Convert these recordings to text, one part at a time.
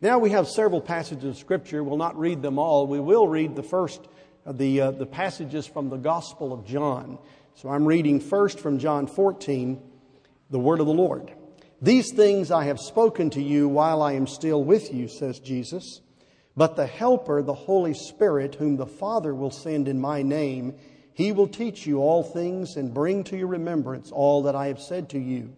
Now we have several passages of Scripture. We'll not read them all. We will read the first of the passages from the Gospel of John. So I'm reading first from John 14, the word of the Lord. These things I have spoken to you while I am still with you, says Jesus. But the Helper, the Holy Spirit, whom the Father will send in my name, He will teach you all things and bring to your remembrance all that I have said to you.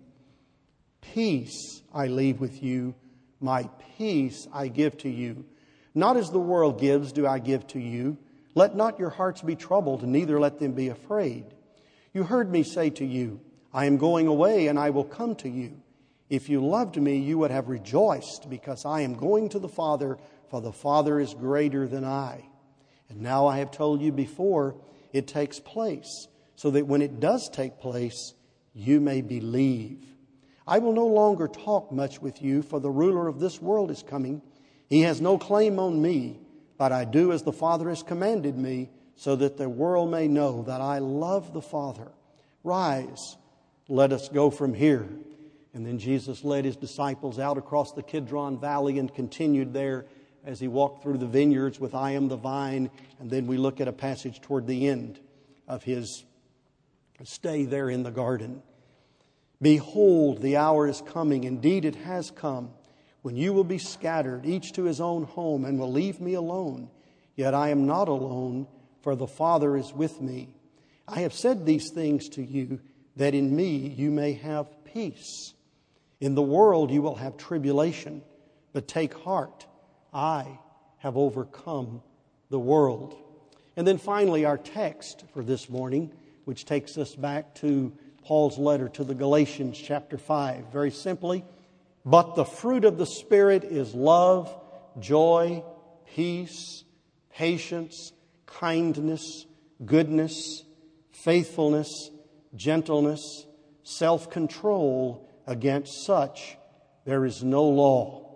Peace I leave with you, my peace I give to you. Not as the world gives do I give to you. Let not your hearts be troubled, neither let them be afraid. You heard me say to you, I am going away and I will come to you. If you loved me, you would have rejoiced, because I am going to the Father, for the Father is greater than I. And now I have told you before it takes place, so that when it does take place, you may believe. I will no longer talk much with you, for the ruler of this world is coming. He has no claim on me, but I do as the Father has commanded me, so that the world may know that I love the Father. Rise, let us go from here. And then Jesus led His disciples out across the Kidron Valley and continued there as He walked through the vineyards with I am the vine. And then we look at a passage toward the end of His stay there in the garden. Behold, the hour is coming. Indeed, it has come, when you will be scattered, each to his own home, and will leave me alone. Yet I am not alone, for the Father is with me. I have said these things to you, that in me you may have peace. In the world you will have tribulation, but take heart. I have overcome the world. And then finally, our text for this morning, which takes us back to Paul's letter to the Galatians, chapter 5. Very simply, but the fruit of the Spirit is love, joy, peace, patience, kindness, goodness, faithfulness, gentleness, self-control. Against such there is no law.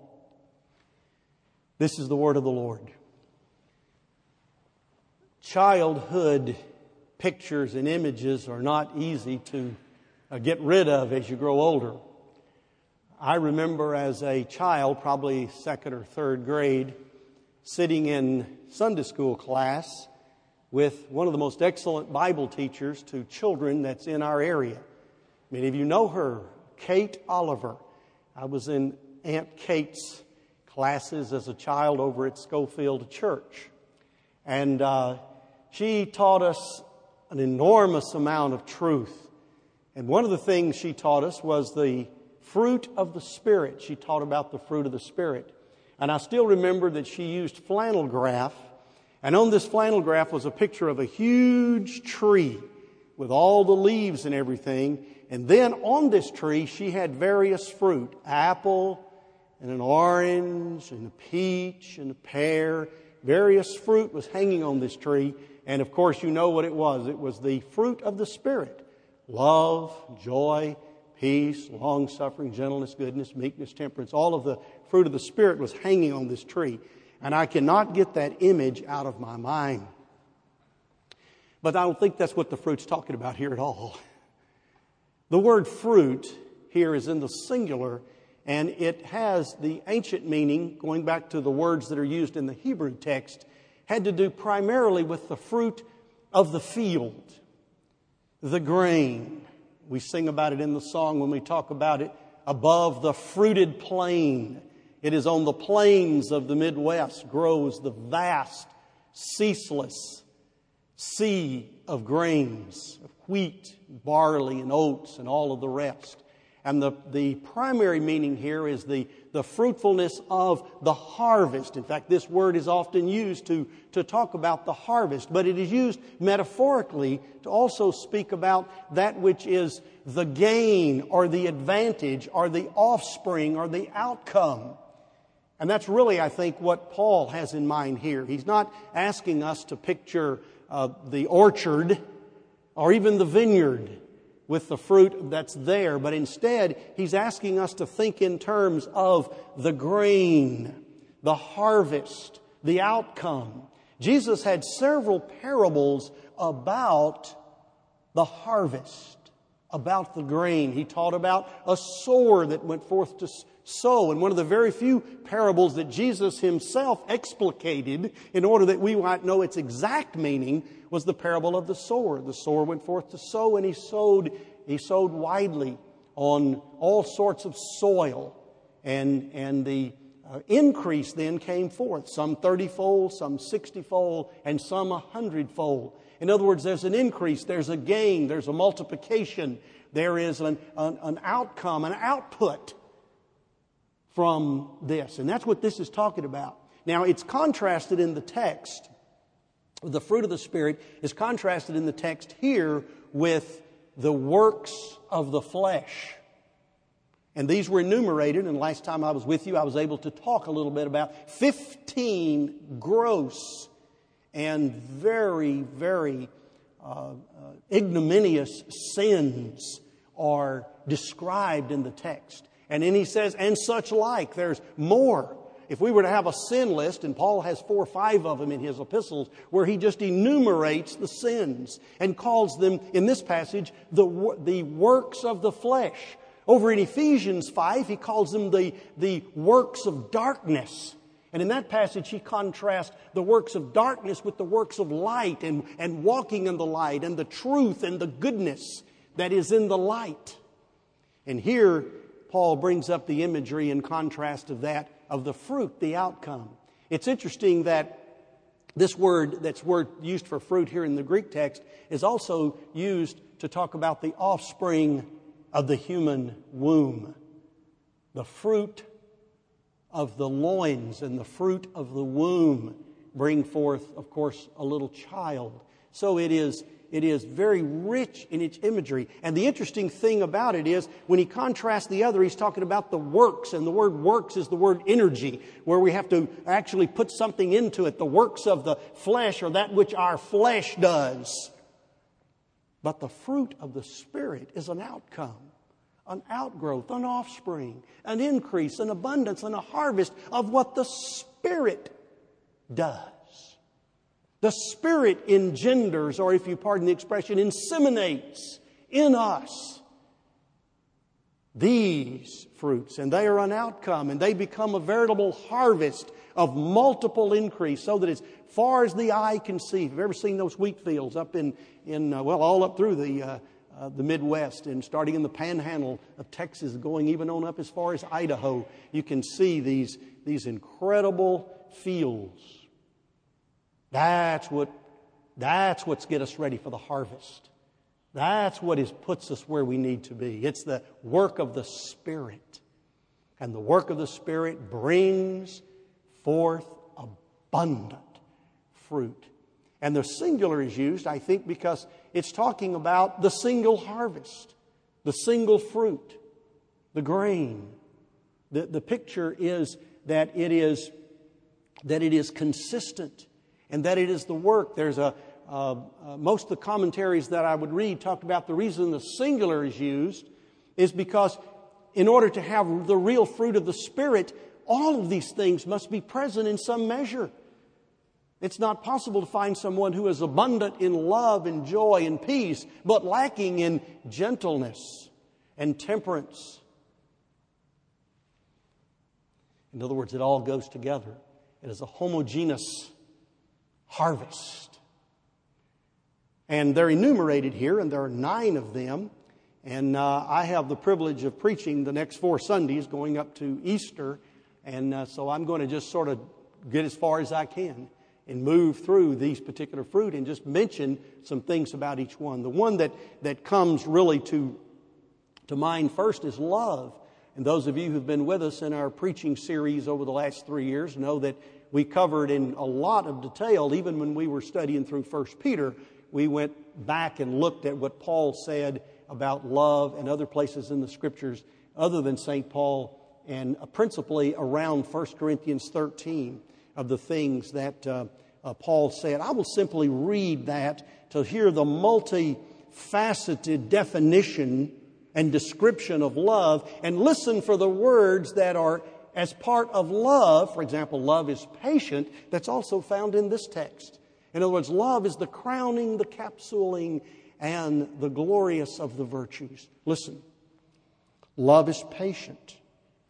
This is the word of the Lord. Childhood pictures and images are not easy to get rid of as you grow older. I remember as a child, probably second or third grade, sitting in Sunday school class with one of the most excellent Bible teachers to children that's in our area. Many of you know her, Kate Oliver. I was in Aunt Kate's classes as a child over at Schofield Church. And she taught us an enormous amount of truth. And one of the things she taught us was the fruit of the Spirit. She taught about the fruit of the Spirit. And I still remember that she used flannel graph. And on this flannel graph was a picture of a huge tree with all the leaves and everything. And then on this tree, she had various fruit, apple and an orange and a peach and a pear. Various fruit was hanging on this tree. And of course, you know what it was. It was the fruit of the Spirit. Love, joy, peace, long-suffering, gentleness, goodness, meekness, temperance. All of the fruit of the Spirit was hanging on this tree. And I cannot get that image out of my mind. But I don't think that's what the fruit's talking about here at all. The word fruit here is in the singular, and it has the ancient meaning, going back to the words that are used in the Hebrew text, had to do primarily with the fruit of the field, the grain. We sing about it in the song when we talk about it, above the fruited plain. It is on the plains of the Midwest grows the vast, ceaseless sea of grains, of wheat, barley, and oats, and all of the rest. And the primary meaning here is the fruitfulness of the harvest. In fact, this word is often used to talk about the harvest, but it is used metaphorically to also speak about that which is the gain or the advantage or the offspring or the outcome. And that's really, I think, what Paul has in mind here. He's not asking us to picture the orchard or even the vineyard with the fruit that's there, but instead he's asking us to think in terms of the grain, the harvest, the outcome. Jesus had several parables about the harvest, about the grain. He taught about a sower that went forth to sow. And one of the very few parables that Jesus himself explicated in order that we might know its exact meaning was the parable of the sower. The sower went forth to sow, and he sowed widely on all sorts of soil. And the increase then came forth, some 30-fold, some 60-fold, and some 100-fold. In other words, there's an increase, there's a gain, there's a multiplication, there is an outcome, an output from this. And that's what this is talking about. Now, it's contrasted in the text. The fruit of the Spirit is contrasted in the text here with the works of the flesh. And these were enumerated, and last time I was with you, I was able to talk a little bit about 15 gross and very, very ignominious sins are described in the text. And then he says, and such like, there's more. If we were to have a sin list, and Paul has 4 or 5 of them in his epistles, where he just enumerates the sins and calls them, in this passage, the works of the flesh. Over in Ephesians 5, he calls them the works of darkness. And in that passage, he contrasts the works of darkness with the works of light and walking in the light and the truth and the goodness that is in the light. And here, Paul brings up the imagery in contrast of that, of the fruit, the outcome. It's interesting that this word, that's word used for fruit here in the Greek text, is also used to talk about the offspring of the human womb. The fruit of the loins and the fruit of the womb bring forth, of course, a little child. So it is very rich in its imagery. And the interesting thing about it is, when he contrasts the other, he's talking about the works. And the word works is the word energy, where we have to actually put something into it. The works of the flesh are that which our flesh does. But the fruit of the Spirit is an outcome, an outgrowth, an offspring, an increase, an abundance, and a harvest of what the Spirit does. The Spirit engenders, or if you pardon the expression, inseminates in us these fruits. And they are an outcome, and they become a veritable harvest of multiple increase, so that as far as the eye can see. Have you ever seen those wheat fields up in all up through the Midwest, and starting in the panhandle of Texas, going even on up as far as Idaho? You can see these incredible fields. That's what's get us ready for the harvest. That's what puts us where we need to be. It's the work of the Spirit. And the work of the Spirit brings forth abundant fruit. And the singular is used, I think, because it's talking about the single harvest, the single fruit, the grain. The picture is that it is consistent, and that it is the work. There's most of the commentaries that I would read talked about the reason the singular is used is because in order to have the real fruit of the Spirit, all of these things must be present in some measure. It's not possible to find someone who is abundant in love and joy and peace, but lacking in gentleness and temperance. In other words, it all goes together. It is a homogeneous harvest. And they're enumerated here, and there are 9 of them. And I have the privilege of preaching the next 4 Sundays going up to Easter. And so I'm going to just sort of get as far as I can and move through these particular fruit and just mention some things about each one. The one that comes really to mind first is love. And those of you who've been with us in our preaching series over the last 3 years know that we covered in a lot of detail, even when we were studying through 1 Peter, we went back and looked at what Paul said about love and other places in the Scriptures other than St. Paul, and principally around 1 Corinthians 13 of the things that Paul said. I will simply read that to hear the multifaceted definition and description of love, and listen for the words that are as part of love. For example, love is patient. That's also found in this text. In other words, love is the crowning, the capsuling, and the glorious of the virtues. Listen, love is patient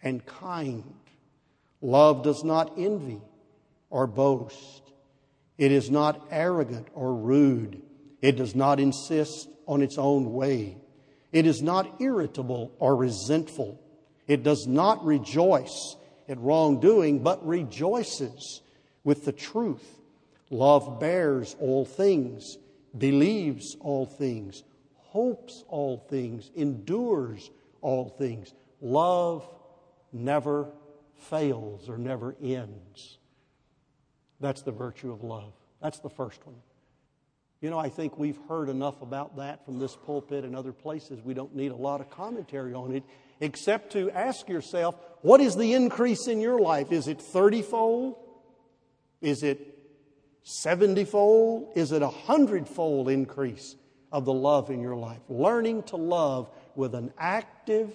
and kind. Love does not envy or boast. It is not arrogant or rude. It does not insist on its own way. It is not irritable or resentful. It does not rejoice at wrongdoing, but rejoices with the truth. Love bears all things, believes all things, hopes all things, endures all things. Love never fails or never ends. That's the virtue of love. That's the first one. You know, I think we've heard enough about that from this pulpit and other places. We don't need a lot of commentary on it, except to ask yourself, what is the increase in your life? Is it 30-fold? Is it 70-fold? Is it 100-fold increase of the love in your life? Learning to love with an active,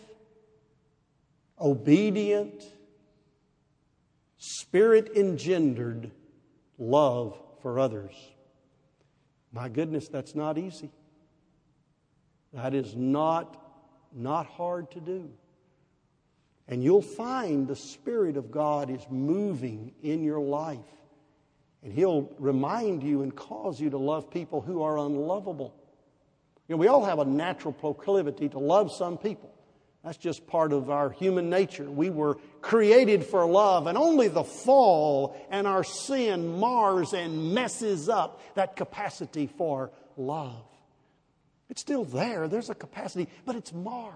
obedient, Spirit-engendered love for others. My goodness, that's not easy. That is not hard to do. And you'll find the Spirit of God is moving in your life. And He'll remind you and cause you to love people who are unlovable. You know, we all have a natural proclivity to love some people. That's just part of our human nature. We were created for love, and only the fall and our sin mars and messes up that capacity for love. It's still there. There's a capacity, but it's marred.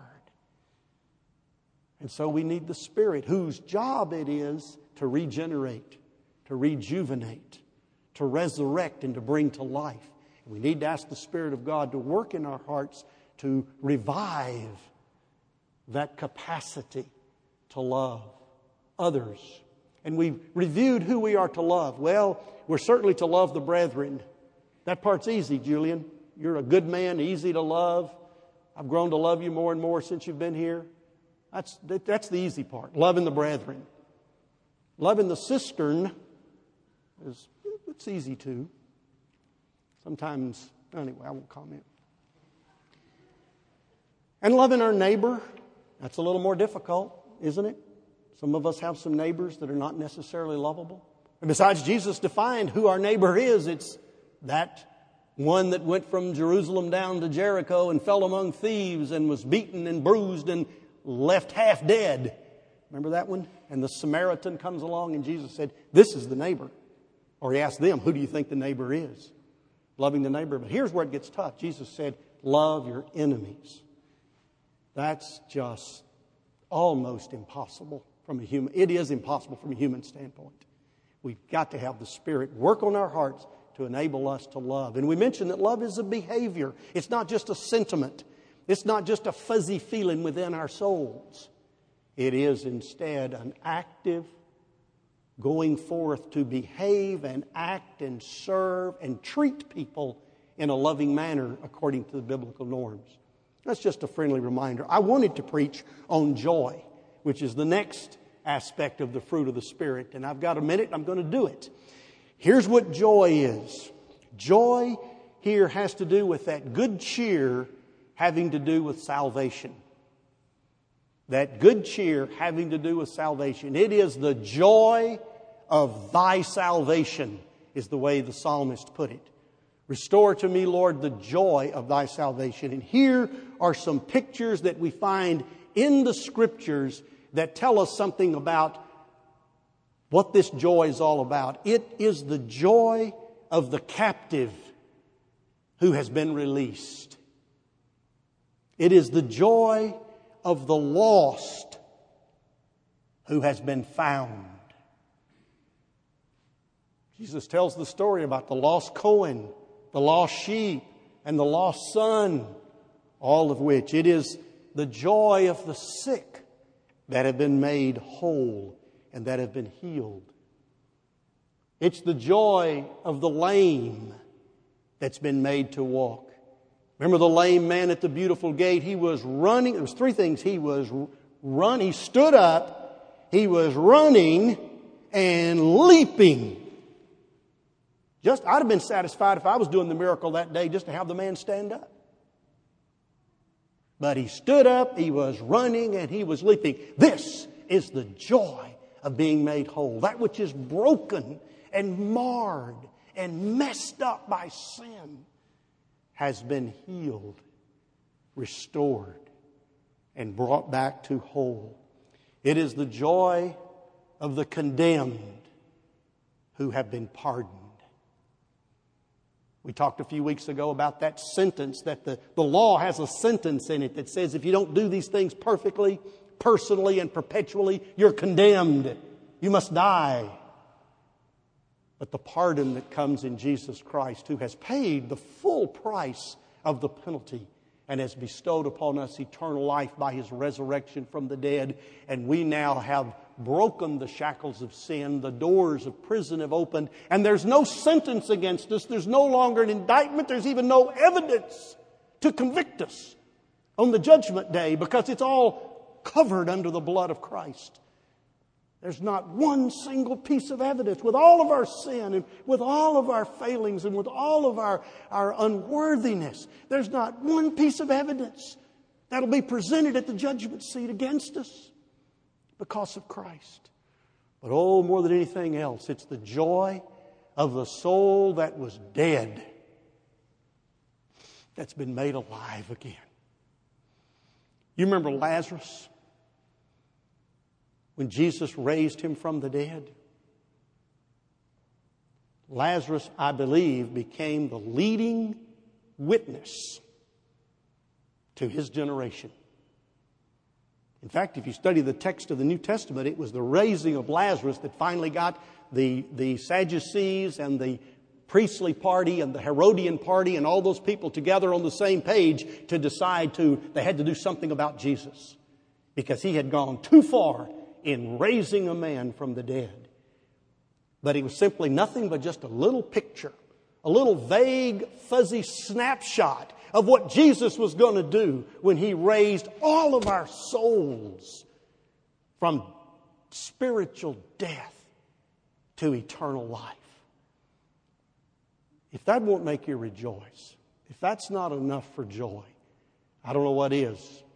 And so we need the Spirit, whose job it is to regenerate, to rejuvenate, to resurrect, and to bring to life. And we need to ask the Spirit of God to work in our hearts to revive that capacity to love others. And we've reviewed who we are to love. Well, we're certainly to love the brethren. That part's easy, Julian. You're a good man, easy to love. I've grown to love you more and more since you've been here. That's the easy part, loving the brethren. Loving the cistern it's easy too. Sometimes, anyway, I won't comment. And loving our neighbor, that's a little more difficult, isn't it? Some of us have some neighbors that are not necessarily lovable. And besides, Jesus defined who our neighbor is. It's that one that went from Jerusalem down to Jericho and fell among thieves and was beaten and bruised and left half dead. Remember that one? And the Samaritan comes along and Jesus said, this is the neighbor. Or He asked them, who do you think the neighbor is? Loving the neighbor. But here's where it gets tough. Jesus said, love your enemies. That's just almost impossible from a human. It is impossible from a human standpoint. We've got to have the Spirit work on our hearts to enable us to love. And we mentioned that love is a behavior. It's not just a sentiment. It's not just a fuzzy feeling within our souls. It is instead an active going forth to behave and act and serve and treat people in a loving manner according to the biblical norms. That's just a friendly reminder. I wanted to preach on joy, which is the next aspect of the fruit of the Spirit. And I've got a minute, I'm going to do it. Here's what joy is. Joy here has to do with that good cheer having to do with salvation. That good cheer having to do with salvation. It is the joy of thy salvation, is the way the psalmist put it. Restore to me, Lord, the joy of thy salvation. And here are some pictures that we find in the Scriptures that tell us something about what this joy is all about. It is the joy of the captive who has been released. It is the joy of the lost who has been found. Jesus tells the story about the lost coin, the lost sheep, and the lost son, all of which it is the joy of the sick that have been made whole and that have been healed. It's the joy of the lame that's been made to walk. Remember the lame man at the beautiful gate? He was running. There was three things. He stood up, he was running, and leaping. I'd have been satisfied if I was doing the miracle that day just to have the man stand up. But he stood up, he was running, and he was leaping. This is the joy of being made whole. That which is broken and marred and messed up by sin has been healed, restored, and brought back to whole. It is the joy of the condemned who have been pardoned. We talked a few weeks ago about that sentence, that the law has a sentence in it that says if you don't do these things perfectly, personally, and perpetually, you're condemned. You must die. But the pardon that comes in Jesus Christ, who has paid the full price of the penalty and has bestowed upon us eternal life by His resurrection from the dead, and we now have broken the shackles of sin, the doors of prison have opened, and there's no sentence against us, there's no longer an indictment, there's even no evidence to convict us on the judgment day, because it's all covered under the blood of Christ. There's not one single piece of evidence. With all of our sin and with all of our failings and with all of our unworthiness, there's not one piece of evidence that'll be presented at the judgment seat against us because of Christ. But oh, more than anything else, it's the joy of the soul that was dead that's been made alive again. You remember Lazarus? When Jesus raised him from the dead, Lazarus, I believe, became the leading witness to his generation. In fact, if you study the text of the New Testament, it was the raising of Lazarus that finally got the Sadducees and the priestly party and the Herodian party and all those people together on the same page to decide they had to do something about Jesus, because he had gone too far in raising a man from the dead. But it was simply nothing but just a little picture, a little vague, fuzzy snapshot of what Jesus was going to do when He raised all of our souls from spiritual death to eternal life. If that won't make you rejoice, if that's not enough for joy, I don't know what is.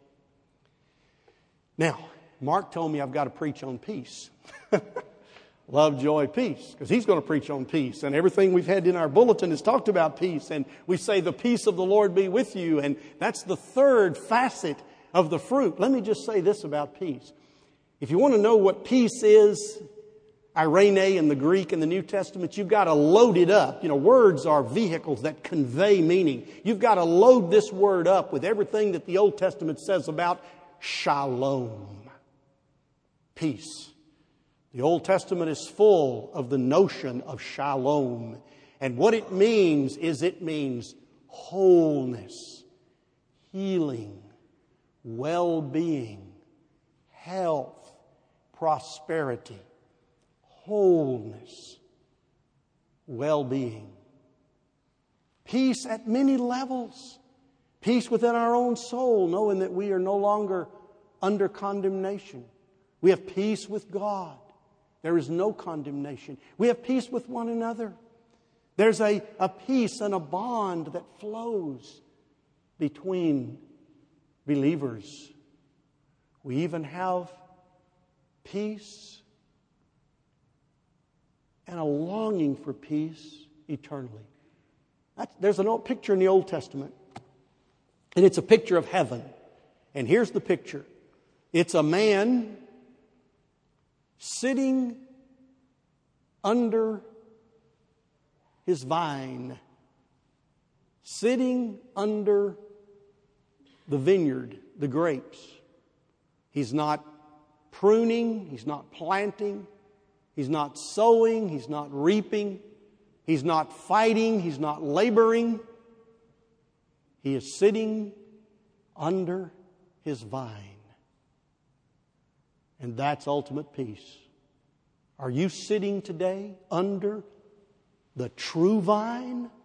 Now, Mark told me I've got to preach on peace. Love, joy, peace. Because he's going to preach on peace. And everything we've had in our bulletin has talked about peace. And we say, the peace of the Lord be with you. And that's the third facet of the fruit. Let me just say this about peace. If you want to know what peace is, irene in the Greek in the New Testament, you've got to load it up. You know, words are vehicles that convey meaning. You've got to load this word up with everything that the Old Testament says about shalom. Peace. The Old Testament is full of the notion of shalom. And what it means is it means wholeness, healing, well-being, health, prosperity, wholeness, well-being. Peace at many levels. Peace within our own soul, knowing that we are no longer under condemnation. We have peace with God. There is no condemnation. We have peace with one another. There's a peace and a bond that flows between believers. We even have peace and a longing for peace eternally. There's an old picture in the Old Testament, and it's a picture of heaven. And here's the picture. It's a man sitting under his vine, sitting under the vineyard, the grapes. He's not pruning, he's not planting, he's not sowing, he's not reaping, he's not fighting, he's not laboring. He is sitting under his vine. And that's ultimate peace. Are you sitting today under the true vine